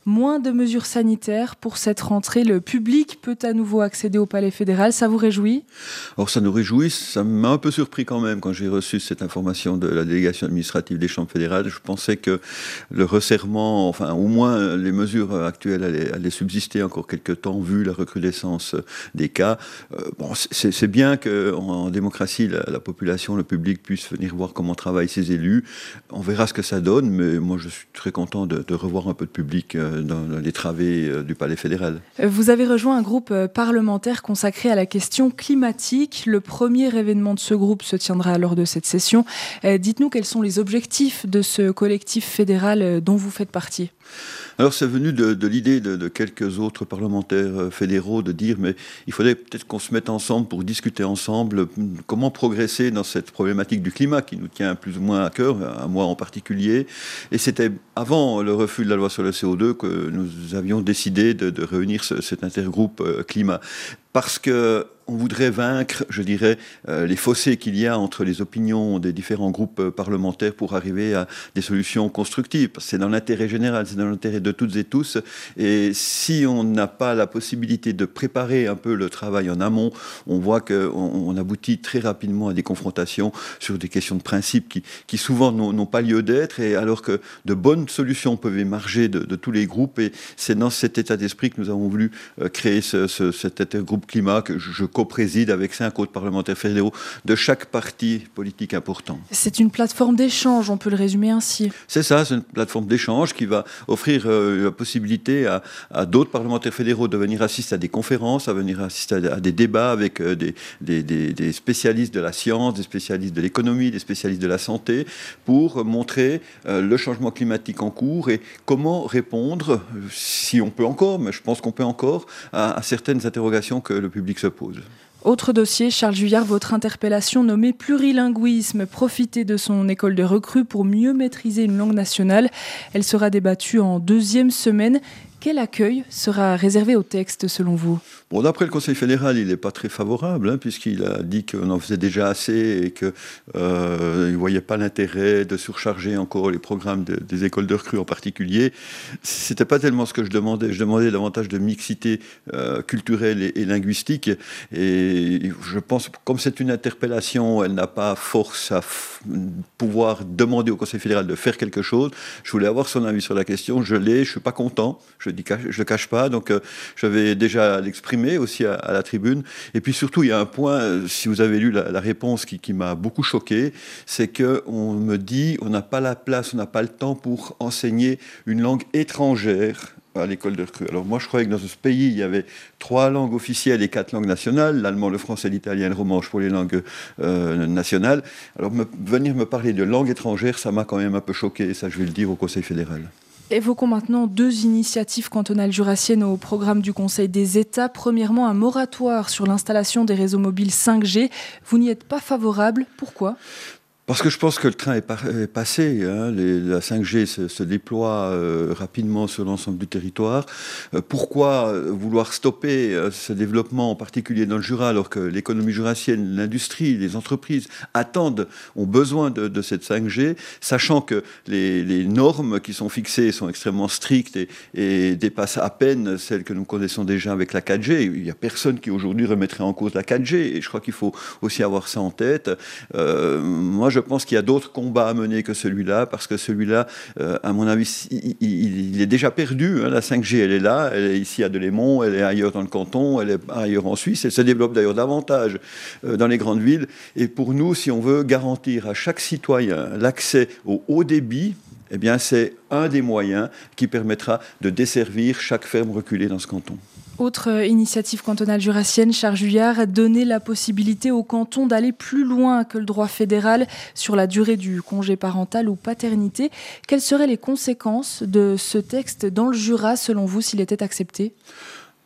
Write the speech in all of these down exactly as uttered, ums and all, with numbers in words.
Moins de mesures sanitaires pour cette rentrée. Le public peut à nouveau accéder au Palais fédéral. Ça vous réjouit ? Alors ça nous réjouit. Ça m'a un peu surpris quand même quand j'ai reçu cette information de la délégation administrative des chambres fédérales. Je pensais que le resserrement, enfin au moins les mesures actuelles allaient, allaient subsister encore quelques temps vu la recrudescence des cas. Euh, bon, c'est, c'est bien qu'en en démocratie, la, la population, le public puisse venir voir comment travaillent ses élus. On verra ce que ça donne, mais moi je suis très content de, de revoir un peu de public dans, dans les travées du Palais fédéral. Vous avez rejoint un groupe parlementaire consacré à la question climatique. Le premier événement de ce groupe se tiendra lors de cette session. Dites-nous quels sont les objectifs de ce collectif fédéral dont vous faites partie. Alors c'est venu de, de l'idée de, de quelques autres parlementaires fédéraux de dire mais il faudrait peut-être qu'on se mette ensemble pour discuter ensemble comment progresser dans cette problématique du climat qui nous tient plus ou moins à cœur, à moi en particulier. Et c'était avant le refus de la loi sur le C O deux que nous avions décidé de, de réunir ce, cet intergroupe euh, climat. Parce que on voudrait vaincre, je dirais, euh, les fossés qu'il y a entre les opinions des différents groupes euh, parlementaires pour arriver à des solutions constructives. Parce que c'est dans l'intérêt général, c'est dans l'intérêt de toutes et tous. Et si on n'a pas la possibilité de préparer un peu le travail en amont, on voit qu'on on aboutit très rapidement à des confrontations sur des questions de principe qui, qui souvent n'ont, n'ont pas lieu d'être, et alors que de bonnes solutions peuvent émerger de, de tous les groupes. Et c'est dans cet état d'esprit que nous avons voulu euh, créer ce, ce, cet intergroupe climat que je, je co-préside avec cinq autres parlementaires fédéraux de chaque parti politique important. C'est une plateforme d'échange, on peut le résumer ainsi. C'est ça, c'est une plateforme d'échange qui va offrir euh, la possibilité à, à d'autres parlementaires fédéraux de venir assister à des conférences, à venir assister à, à des débats avec euh, des, des, des, des spécialistes de la science, des spécialistes de l'économie, des spécialistes de la santé, pour montrer euh, le changement climatique en cours et comment répondre, si on peut encore, mais je pense qu'on peut encore, à, à certaines interrogations que le public se pose. Autre dossier, Charles Juillard, votre interpellation nommée plurilinguisme, profiter de son école de recrues pour mieux maîtriser une langue nationale. Elle sera débattue en deuxième semaine. Quel accueil sera réservé au texte selon vous ? Bon, d'après le Conseil fédéral, il n'est pas très favorable, hein, puisqu'il a dit qu'on en faisait déjà assez et qu'il euh, ne voyait pas l'intérêt de surcharger encore les programmes de, des écoles de recrues en particulier. Ce n'était pas tellement ce que je demandais. Je demandais davantage de mixité euh, culturelle et, et linguistique. Et je pense, comme c'est une interpellation, elle n'a pas force à f- pouvoir demander au Conseil fédéral de faire quelque chose. Je voulais avoir son avis sur la question. Je l'ai, je ne suis pas content. Je ne le cache pas, donc euh, j'avais déjà l'exprimé aussi à, à la tribune. Et puis surtout, il y a un point, euh, si vous avez lu la, la réponse qui, qui m'a beaucoup choqué, c'est qu'on me dit on n'a pas la place, on n'a pas le temps pour enseigner une langue étrangère à l'école de recrues. Alors moi, je croyais que dans ce pays, il y avait trois langues officielles et quatre langues nationales, l'allemand, le français, l'italien et le romanche pour les langues euh, nationales. Alors me, venir me parler de langue étrangère, ça m'a quand même un peu choqué, et ça je vais le dire au Conseil fédéral. Évoquons maintenant deux initiatives cantonales jurassiennes au programme du Conseil des États. Premièrement, un moratoire sur l'installation des réseaux mobiles cinq G. Vous n'y êtes pas favorable. Pourquoi ? Parce que je pense que le train est, par, est passé. Hein. Les, la cinq G se, se déploie euh, rapidement sur l'ensemble du territoire. Euh, pourquoi vouloir stopper euh, ce développement, en particulier dans le Jura, alors que l'économie jurassienne, l'industrie, les entreprises attendent, ont besoin de, de cette cinq G, sachant que les, les normes qui sont fixées sont extrêmement strictes et, et dépassent à peine celles que nous connaissons déjà avec la quatre G. Il n'y a personne qui aujourd'hui remettrait en cause la quatre G, et je crois qu'il faut aussi avoir ça en tête. Euh, moi, je Je pense qu'il y a d'autres combats à mener que celui-là, parce que celui-là, euh, à mon avis, il, il, il est déjà perdu. Hein. La cinq G, elle est là, elle est ici à Delémont, elle est ailleurs dans le canton, elle est ailleurs en Suisse, elle se développe d'ailleurs davantage euh, dans les grandes villes. Et pour nous, si on veut garantir à chaque citoyen l'accès au haut débit, eh bien, c'est un des moyens qui permettra de desservir chaque ferme reculée dans ce canton. Autre initiative cantonale jurassienne, Charles Juillard, donner la possibilité au canton d'aller plus loin que le droit fédéral sur la durée du congé parental ou paternité. Quelles seraient les conséquences de ce texte dans le Jura, selon vous, s'il était accepté ?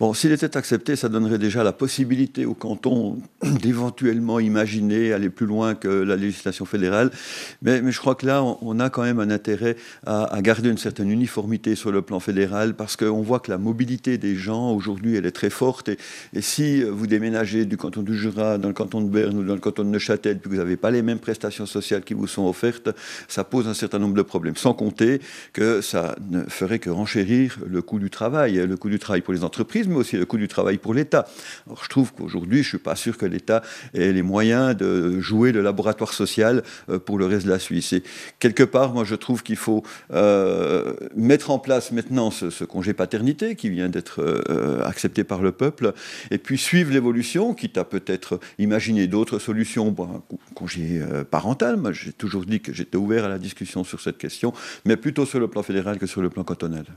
Bon, s'il était accepté, ça donnerait déjà la possibilité au canton d'éventuellement imaginer aller plus loin que la législation fédérale. Mais, mais je crois que là, on, on a quand même un intérêt à, à garder une certaine uniformité sur le plan fédéral, parce qu'on voit que la mobilité des gens, aujourd'hui, elle est très forte. Et, et si vous déménagez du canton du Jura dans le canton de Berne ou dans le canton de Neuchâtel, puis que vous n'avez pas les mêmes prestations sociales qui vous sont offertes, ça pose un certain nombre de problèmes. Sans compter que ça ne ferait que renchérir le coût du travail, le coût du travail pour les entreprises, mais aussi le coût du travail pour l'État. Alors, je trouve qu'aujourd'hui, je ne suis pas sûr que l'État ait les moyens de jouer le laboratoire social pour le reste de la Suisse. Et quelque part, moi, je trouve qu'il faut euh, mettre en place maintenant ce, ce congé paternité qui vient d'être euh, accepté par le peuple, et puis suivre l'évolution, quitte à peut-être imaginer d'autres solutions. Bon, un congé euh, parental, moi, j'ai toujours dit que j'étais ouvert à la discussion sur cette question, mais plutôt sur le plan fédéral que sur le plan cantonal.